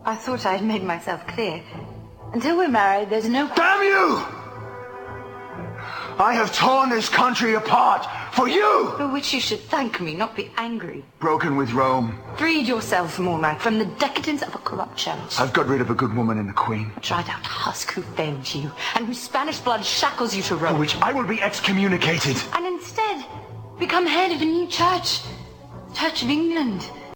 I thought I'd made myself clear. Until we're married, there's no... Damn you! I have torn this country apart for you! For which you should thank me, not be angry. Broken with Rome. Freed yourself, Mormac, from the decadence of a corrupt church. I've got rid of a good woman in the Queen. A dried-out husk who failed you, and whose Spanish blood shackles you to Rome. For which I will be excommunicated. And instead, become head of a new church. Church of England.